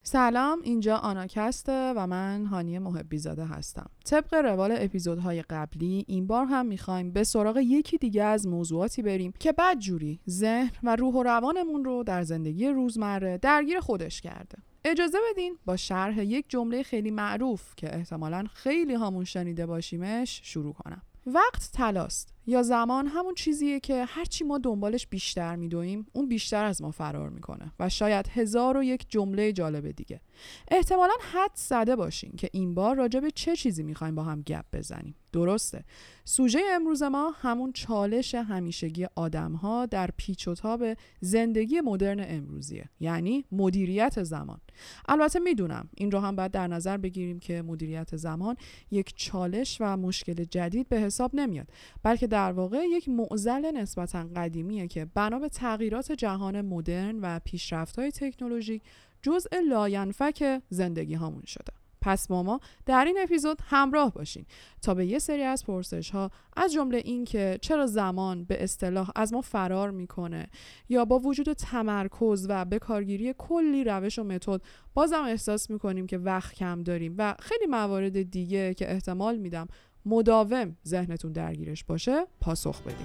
سلام، اینجا آناکسته و من هانی محبی زاده هستم. طبق روال اپیزودهای قبلی این بار هم میخوایم به سراغ یکی دیگه از موضوعاتی بریم که بدجوری ذهن و روح و روانمون رو در زندگی روزمره درگیر خودش کرده. اجازه بدین با شرح یک جمله خیلی معروف که احتمالاً خیلی هامون شنیده باشیمش شروع کنم. وقت طلاست یا زمان همون چیزیه که هرچی ما دنبالش بیشتر میدویم اون بیشتر از ما فرار میکنه و شاید 1001 جمله جالب دیگه. احتمالاً حد زده باشین که این بار راجع به چه چیزی میخوایم با هم گپ بزنیم. درسته، سوژه امروز ما همون چالش همیشگی آدم‌ها در پیچ و تاب زندگی مدرن امروزیه، یعنی مدیریت زمان. البته میدونم این رو هم باید در نظر بگیریم که مدیریت زمان یک چالش و مشکل جدید به حساب نمیاد، بلکه در واقع یک معضل نسبتاً قدیمیه که بنا به تغییرات جهان مدرن و پیشرفت‌های تکنولوژیک جزء لاینفک زندگی هامون شده. پس با ما در این اپیزود همراه باشین تا به یه سری از پرسش‌ها از جمله این که چرا زمان به اصطلاح از ما فرار میکنه یا با وجود تمرکز و بکارگیری کلی روش و متد بازم احساس میکنیم که وقت کم داریم و خیلی موارد دیگه که احتمال میدم مداوم ذهنتون درگیرش باشه پاسخ بدیم.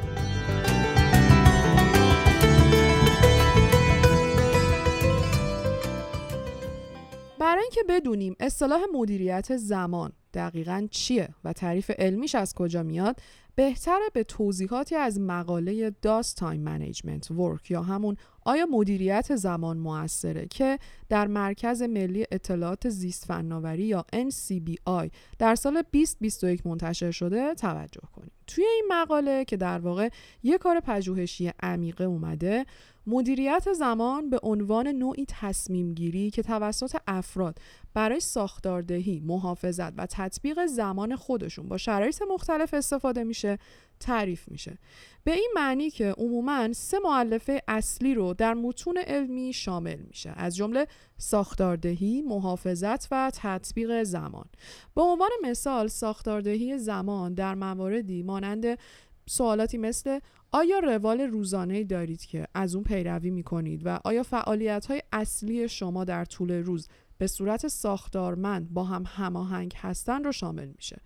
برای اینکه بدونیم اصطلاح مدیریت زمان دقیقاً چیه و تعریف علمیش از کجا میاد، بهتره به توضیحاتی از مقاله Does Time Management Work یا همون آیا مدیریت زمان مؤثره که در مرکز ملی اطلاعات زیست فناوری یا NCBI در سال 2021 منتشر شده توجه کنیم. توی این مقاله که در واقع یک کار پژوهشی عمیقه اومده، مدیریت زمان به عنوان نوعی تصمیم گیری که توسط افراد برای ساختاردهی، محافظت و تطبیق زمان خودشون با شرایط مختلف استفاده میشه تعریف میشه. به این معنی که عموماً 3 مؤلفه اصلی رو در متون علمی شامل میشه، از جمله ساختاردهی، محافظت و تطبیق زمان. به عنوان مثال ساختاردهی زمان در مواردی مانند سوالاتی مثل آیا روال روزانه‌ای دارید که از اون پیروی میکنید و آیا فعالیت‌های اصلی شما در طول روز به صورت ساختارمند با هم هماهنگ هستن رو شامل میشه.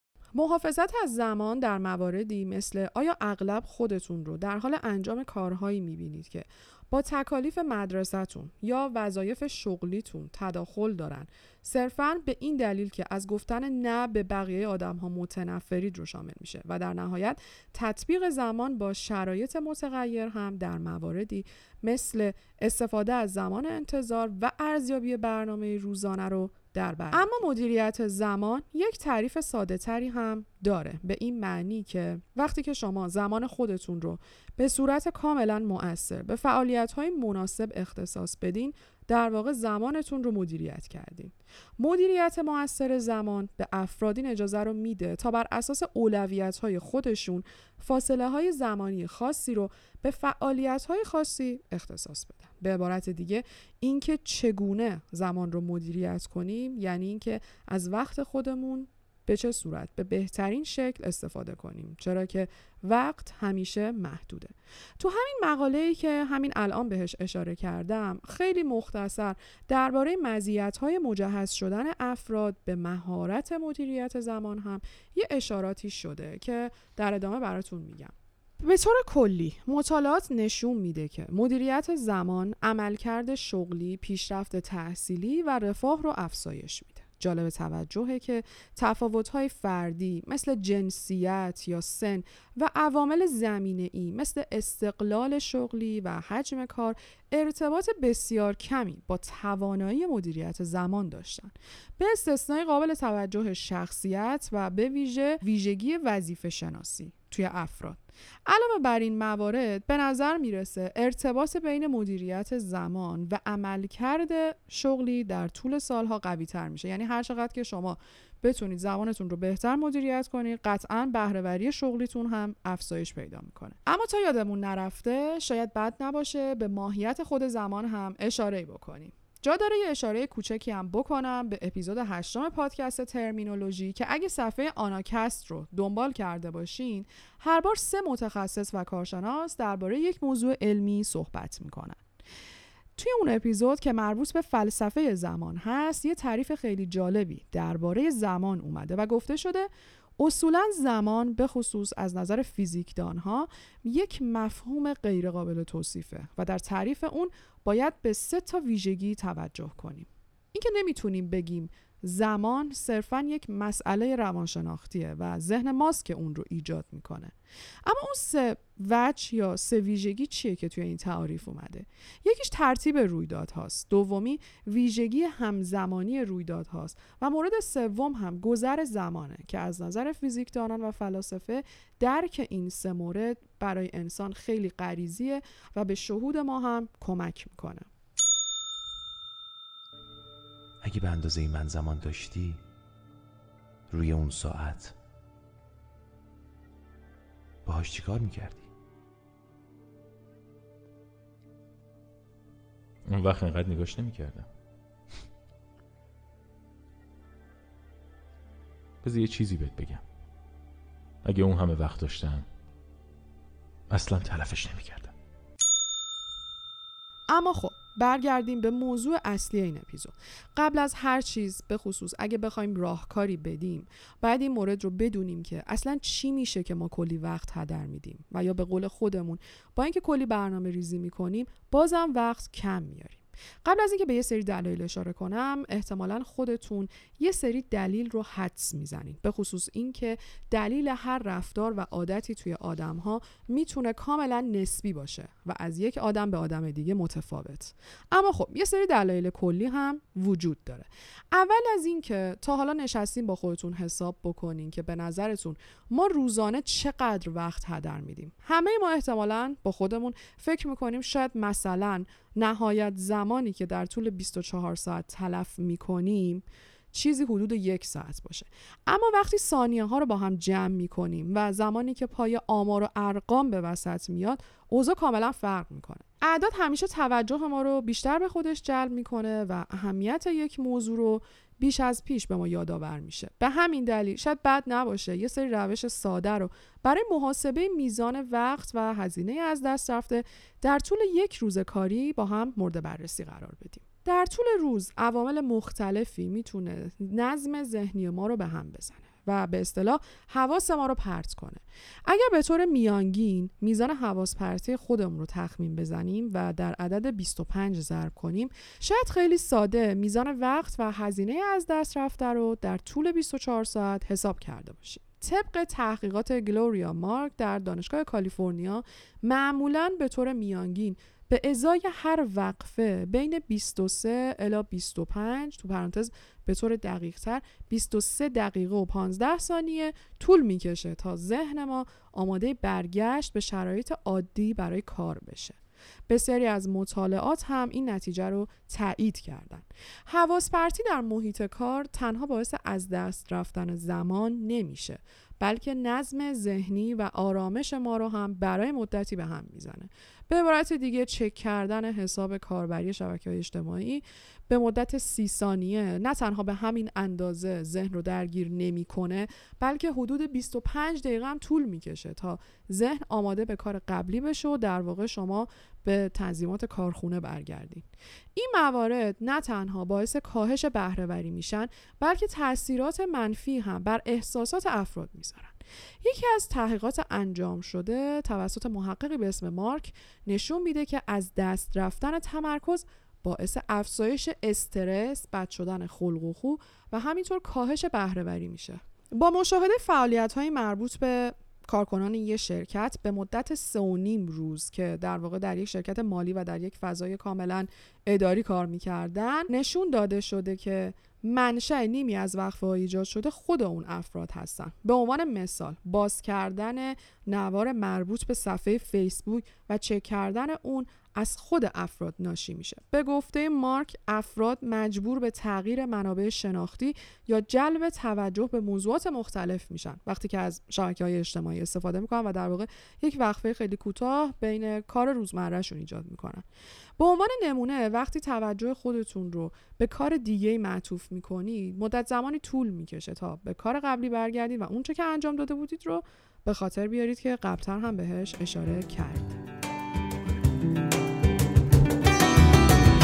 محافظت از زمان در مواردی مثل آیا اغلب خودتون رو در حال انجام کارهایی میبینید که با تکالیف مدرسه‌تون یا وظایف شغلیتون تداخل دارن، صرفاً به این دلیل که از گفتن نه به بقیه آدم‌ها متنفرید رو شامل میشه. و در نهایت تطبیق زمان با شرایط متغیر هم در مواردی مثل استفاده از زمان انتظار و ارزیابی برنامه روزانه رو در بر. اما مدیریت زمان یک تعریف ساده تری هم داره، به این معنی که وقتی که شما زمان خودتون رو به صورت کاملا مؤثر به فعالیت‌های مناسب اختصاص بدین، در واقع زمانتون رو مدیریت کردین. مدیریت مؤثر زمان به افراد این اجازه رو میده تا بر اساس اولویت‌های خودشون فاصله‌های زمانی خاصی رو به فعالیت‌های خاصی اختصاص بدن. به عبارت دیگه اینکه چگونه زمان رو مدیریت کنیم یعنی اینکه از وقت خودمون به چه صورت به بهترین شکل استفاده کنیم، چرا که وقت همیشه محدوده. تو همین مقاله‌ای که همین الان بهش اشاره کردم خیلی مختصر درباره مزیت‌های مجهز شدن افراد به مهارت مدیریت زمان هم یه اشاراتی شده که در ادامه براتون میگم. به طور کلی مطالعات نشون میده که مدیریت زمان عملکرد شغلی، پیشرفت تحصیلی و رفاه رو افزایش میده. جالب توجهه که تفاوت‌های فردی مثل جنسیت یا سن و عوامل زمینه‌ای مثل استقلال شغلی و حجم کار ارتباط بسیار کمی با توانایی مدیریت زمان داشتن، به استثنای قابل توجه شخصیت و به ویژگی وظیفه شناسی توی افراد. علاوه بر این موارد به نظر میرسه ارتباط بین مدیریت زمان و عملکرد شغلی در طول سالها قوی تر میشه. یعنی هر چقدر که شما بتونید زمانتون رو بهتر مدیریت کنید، قطعاً بهره‌وری شغلیتون هم افزایش پیدا میکنه. اما تا یادمون نرفته شاید بد نباشه به ماهیت خود زمان هم اشاره بکنیم. جا داره یه اشاره کوچکی هم بکنم به اپیزود 8 پادکست ترمینولوژی که اگه صفحه آناکست رو دنبال کرده باشین، هر بار 3 متخصص و کارشناس درباره یک موضوع علمی صحبت میکنن. توی اون اپیزود که مربوط به فلسفه زمان هست یه تعریف خیلی جالبی درباره زمان اومده و گفته شده اصولاً زمان به خصوص از نظر فیزیکدانها یک مفهوم غیر قابل توصیفه و در تعریف اون باید به 3 ویژگی توجه کنیم. این که نمیتونیم بگیم زمان صرفاً یک مسئله روانشناختیه و ذهن ماست که اون رو ایجاد میکنه. اما اون 3 وجه یا 3 ویژگی چیه که توی این تعریف اومده؟ یکیش ترتیب رویدادهاست، دومی ویژگی همزمانی رویدادهاست و مورد سوم هم گذر زمانه که از نظر فیزیکدانان و فلاسفه درک این 3 مورد برای انسان خیلی غریزیه و به شهود ما هم کمک میکنه. اگه به اندازه من زمان داشتی روی اون ساعت باهاش چی کار میکردی؟ اون وقت اینقدر نگاش نمیکردم. بذار یه چیزی بهت بگم، اگه اون همه وقت داشتم اصلا تلفش نمیکردم. اما خب برگردیم به موضوع اصلی این اپیزود. قبل از هر چیز به خصوص اگه بخوایم راهکاری بدیم باید این مورد رو بدونیم که اصلا چی میشه که ما کلی وقت هدر میدیم و یا به قول خودمون با اینکه کلی برنامه ریزی میکنیم بازم وقت کم میاریم. قبل از اینکه به یه سری دلایل اشاره کنم احتمالاً خودتون یه سری دلیل رو حدس میزنین، به خصوص اینکه دلیل هر رفتار و عادتی توی آدم‌ها میتونه کاملاً نسبی باشه و از یک آدم به آدم دیگه متفاوت. اما خب یه سری دلایل کلی هم وجود داره. اول از اینکه تا حالا نشستین با خودتون حساب بکنین که به نظرتون ما روزانه چقدر وقت هدر میدیم. همه ما احتمالاً با خودمون فکر میکنیم شاید مثلا نهایت زمانی که در طول 24 ساعت تلف میکنیم چیزی حدود 1 ساعت باشه. اما وقتی ثانیه ها رو با هم جمع میکنیم و زمانی که پای آمار و ارقام به وسط میاد اوضاع کاملا فرق میکنه. اعداد همیشه توجه ما رو بیشتر به خودش جلب میکنه و اهمیت یک موضوع رو بیش از پیش به ما یادآور میشه. به همین دلیل شاید بد نباشه یه سری روش ساده رو برای محاسبه میزان وقت و هزینه از دست رفته در طول 1 روز کاری با هم مورد بررسی قرار بدیم. در طول روز عوامل مختلفی میتونه نظم ذهنی ما رو به هم بزنه و به اصطلاح حواس ما رو پرت کنه. اگر به طور میانگین میزان حواس پرتی خودمون رو تخمین بزنیم و در عدد 25 ضرب کنیم شاید خیلی ساده میزان وقت و هزینه از دست رفته رو در طول 24 ساعت حساب کرده باشیم. طبق تحقیقات گلوریا مارک در دانشگاه کالیفرنیا معمولاً به طور میانگین به ازای هر وقفه بین 23 الی 25 تو پرانتز به طور دقیق تر 23 دقیقه و 15 ثانیه طول میکشه تا ذهن ما آماده برگشت به شرایط عادی برای کار بشه. بسیاری از مطالعات هم این نتیجه رو تایید کردن. حواس پرتی در محیط کار تنها باعث از دست رفتن زمان نمیشه، بلکه نظم ذهنی و آرامش ما رو هم برای مدتی به هم میزنه. به عبارت دیگه چک کردن حساب کاربری شبکه‌های اجتماعی به مدت 30 ثانیه نه تنها به همین اندازه ذهن رو درگیر نمی‌کنه، بلکه حدود 25 دقیقه هم طول میکشه تا ذهن آماده به کار قبلی بشه و در واقع شما به تنظیمات کارخونه برگردین. این موارد نه تنها باعث کاهش بهره‌وری میشن، بلکه تأثیرات منفی هم بر احساسات افراد میذارن. یکی از تحقیقات انجام شده توسط محققی به اسم مارک نشون میده که از دست رفتن تمرکز باعث افزایش استرس، بد شدن خلق و خو و همینطور کاهش بهره‌وری میشه. با مشاهده فعالیت‌های مربوط به کارکنان یک شرکت به مدت 3.5 روز که در واقع در یک شرکت مالی و در یک فضای کاملا اداری کار میکردن نشون داده شده که منشأ نیمی از وقفه ها ایجاد شده خود اون افراد هستن. به عنوان مثال باز کردن نوار مربوط به صفحه فیسبوک و چک کردن اون از خود افراد ناشی میشه. به گفته مارک افراد مجبور به تغییر منابع شناختی یا جلب توجه به موضوعات مختلف میشن وقتی که از شبکه‌های اجتماعی استفاده میکنن و در واقع یک وقفه خیلی کوتاه بین کار روزمرهشون ایجاد میکنن. به عنوان نمونه وقتی توجه خودتون رو به کار دیگه معطوف میکنید مدت زمانی طول میکشه تا به کار قبلی برگردید و اون چه که انجام داده بودید رو به خاطر بیارید که قبلتر هم بهش اشاره کردید.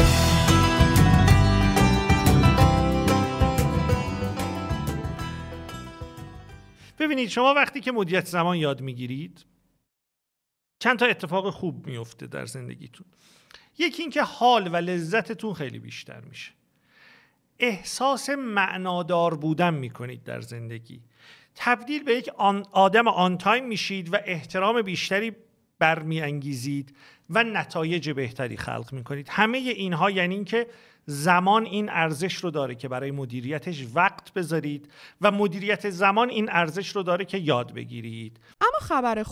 ببینید شما وقتی که مدیریت زمان یاد میگیرید چند تا اتفاق خوب میفته در زندگیتون. یکی این که حال و لذتتون خیلی بیشتر میشه. احساس معنادار بودن میکنید در زندگی. تبدیل به یک آدم آن تایم میشید و احترام بیشتری برمیانگیزید و نتایج بهتری خلق میکنید. همه اینها یعنی این که زمان این ارزش رو داره که برای مدیریتش وقت بذارید و مدیریت زمان این ارزش رو داره که یاد بگیرید. اما خبر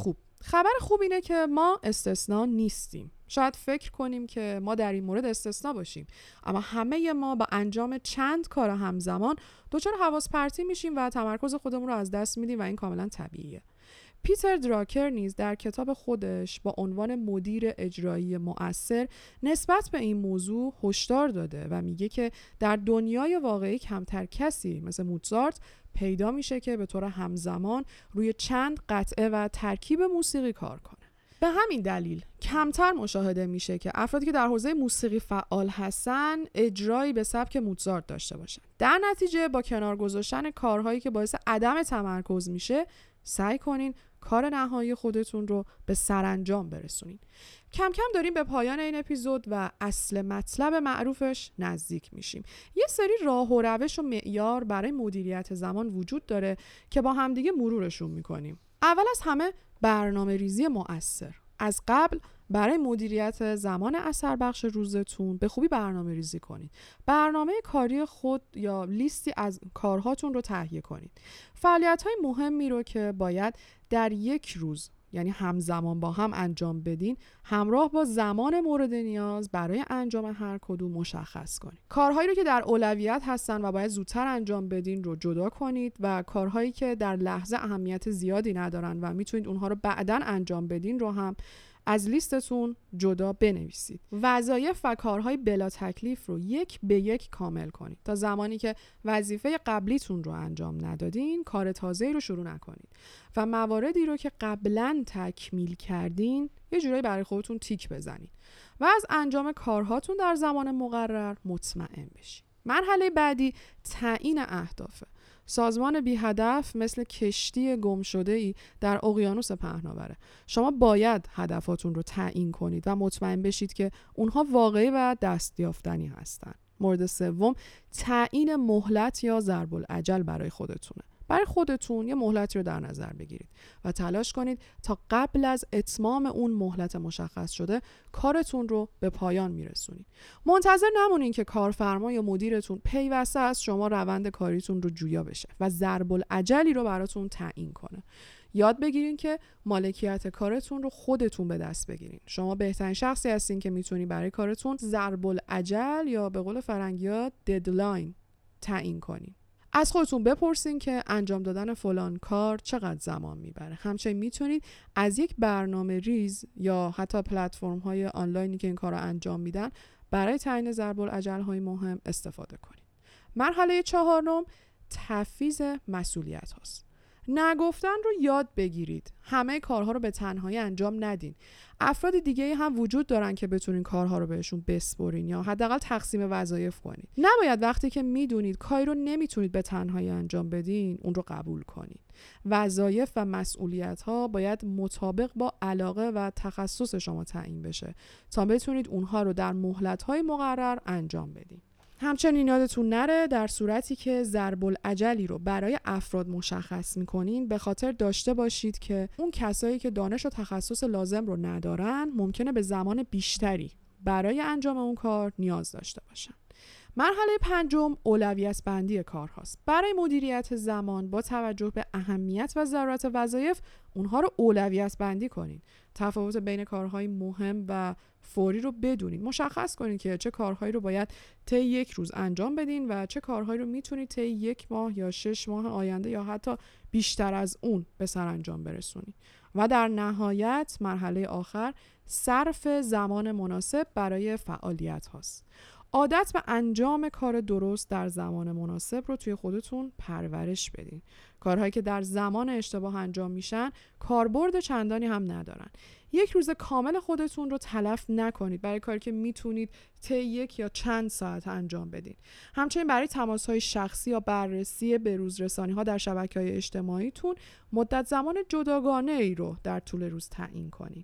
خوب اینه که ما استثنا نیستیم. شاید فکر کنیم که ما در این مورد استثنا باشیم، اما همه ما با انجام چند کار همزمان دچار حواس پرتی میشیم و تمرکز خودمون رو از دست میدیم و این کاملا طبیعیه. پیتر دراکر نیز در کتاب خودش با عنوان مدیر اجرایی مؤثر نسبت به این موضوع هشدار داده و میگه که در دنیای واقعی کمتر کسی مثل موزارت پیدا میشه که به طور همزمان روی چند قطعه و ترکیب موسیقی کار کنه. به همین دلیل کمتر مشاهده میشه که افرادی که در حوزه موسیقی فعال هستن اجرایی به سبک موزارت داشته باشن. در نتیجه با کنار گذاشتن کارهایی که باعث عدم تمرکز میشه، سعی کنین کار نهایی خودتون رو به سرانجام برسونین. کم کم داریم به پایان این اپیزود و اصل مطلب معروفش نزدیک میشیم. یه سری راه و روش و معیار برای مدیریت زمان وجود داره که با همدیگه مرورشون میکنیم. اول از همه برنامه ریزی مؤثر. از قبل برای مدیریت زمان اثر بخش روزتون به خوبی برنامه ریزی کنید. برنامه کاری خود یا لیستی از کارهاتون رو تهیه کنید. فعالیت‌های مهمی رو که باید در یک روز یعنی همزمان با هم انجام بدین همراه با زمان مورد نیاز برای انجام هر کدوم مشخص کنید. کارهایی رو که در اولویت هستن و باید زودتر انجام بدین رو جدا کنید و کارهایی که در لحظه اهمیت زیادی ندارن و میتونید اونها رو بعداً انجام بدین رو هم از لیستتون جدا بنویسید. وظایف و کارهای بلا تکلیف رو یک به یک کامل کنید تا زمانی که وظیفه قبلیتون رو انجام ندادین کار تازه‌ای رو شروع نکنید و مواردی رو که قبلاً تکمیل کردین یه جورایی برای خودتون تیک بزنید و از انجام کارهاتون در زمان مقرر مطمئن بشید. مرحله بعدی تعیین اهدافه. سازمان بی هدف مثل کشتی گم شده‌ای در اقیانوس پهناوره. شما باید هدفاتون رو تعیین کنید و مطمئن بشید که اونها واقعی و دستیافتنی هستن. مورد سوم تعیین مهلت یا ضرب الاجل برای خودتونه. برای خودتون یه مهلتی رو در نظر بگیرید و تلاش کنید تا قبل از اتمام اون مهلت مشخص شده کارتون رو به پایان میرسونید. منتظر نمونین که کارفرما یا مدیرتون پیوسته از شما روند کاریتون رو جویا بشه و ضرب الاجلی رو براتون تعیین کنه. یاد بگیرین که مالکیت کارتون رو خودتون به دست بگیرین. شما بهترین شخصی هستین که میتونی برای کارتون ضرب الاجل یا به قول فرنگی‌ها ددلاین تعیین کنین. از خودتون بپرسین که انجام دادن فلان کار چقدر زمان میبره. همچنین میتونید از یک برنامه ریز یا حتی پلتفرم های آنلاینی که این کار رو انجام میدن برای تعیین ضرب الاجل های مهم استفاده کنید. مرحله چهارم تفویض مسئولیت هاست. نگفتن رو یاد بگیرید. همه کارها رو به تنهایی انجام ندین. افراد دیگه هم وجود دارن که بتونین کارها رو بهشون بسپرین یا حداقل تقسیم وظایف کنید. نباید وقتی که میدونید کاری رو نمیتونید به تنهایی انجام بدین اون رو قبول کنید. وظایف و مسئولیت ها باید مطابق با علاقه و تخصص شما تعیین بشه تا بتونید اونها رو در مهلت‌های مقرر انجام بدین. همچنین یادتون نره در صورتی که ضرب الاجلی رو برای افراد مشخص میکنین به خاطر داشته باشید که اون کسایی که دانش و تخصص لازم رو ندارن ممکنه به زمان بیشتری برای انجام اون کار نیاز داشته باشن. مرحله پنجم اولویت بندی کار هاست. برای مدیریت زمان با توجه به اهمیت و ضرورت وظایف اونها رو اولویت بندی کنین. تفاوت بین کارهای مهم و فوری رو بدونید. مشخص کنید که چه کارهایی رو باید طی یک روز انجام بدین و چه کارهایی رو میتونید طی 1 ماه یا 6 ماه آینده یا حتی بیشتر از اون به سرانجام برسونید. و در نهایت مرحله آخر صرف زمان مناسب برای فعالیت هاست. عادت به انجام کار درست در زمان مناسب رو توی خودتون پرورش بدین. کارهایی که در زمان اشتباه انجام میشن کاربرد چندانی هم ندارن. یک روز کامل خودتون رو تلف نکنید برای کاری که میتونید طی 1 یا چند ساعت انجام بدین. همچنین برای تماس‌های شخصی یا بررسی بروزرسانی‌ها در شبکه‌های اجتماعیتون مدت زمان جداگانه‌ای رو در طول روز تعیین کنید.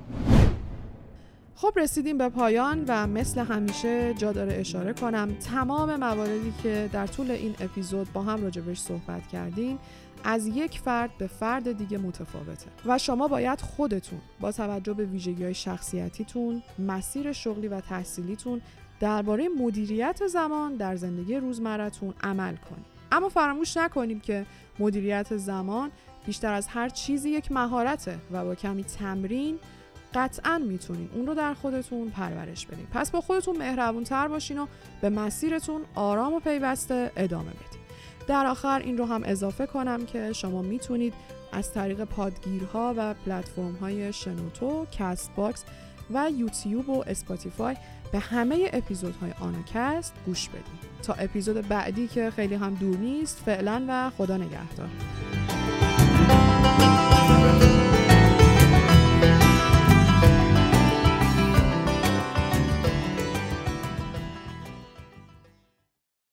خب رسیدیم به پایان و مثل همیشه جا داره اشاره کنم تمام مواردی که در طول این اپیزود با هم راجبش صحبت کردیم از یک فرد به فرد دیگه متفاوته و شما باید خودتون با توجه به ویژگی‌های شخصیتیتون، مسیر شغلی و تحصیلیتون درباره مدیریت زمان در زندگی روزمره‌تون عمل کنید. اما فراموش نکنیم که مدیریت زمان بیشتر از هر چیزی یک مهارته و با کمی تمرین قطعاً میتونین اون رو در خودتون پرورش بدین. پس با خودتون مهربون‌تر باشین و به مسیرتون آرام و پیوسته ادامه بدین. در آخر این رو هم اضافه کنم که شما میتونید از طریق پادگیرها و پلتفرم‌های شنوتو، کست باکس و یوتیوب و اسپاتیفای به همه اپیزودهای آناکست گوش بدین. تا اپیزود بعدی که خیلی هم دور نیست، فعلا و خدا نگهدار.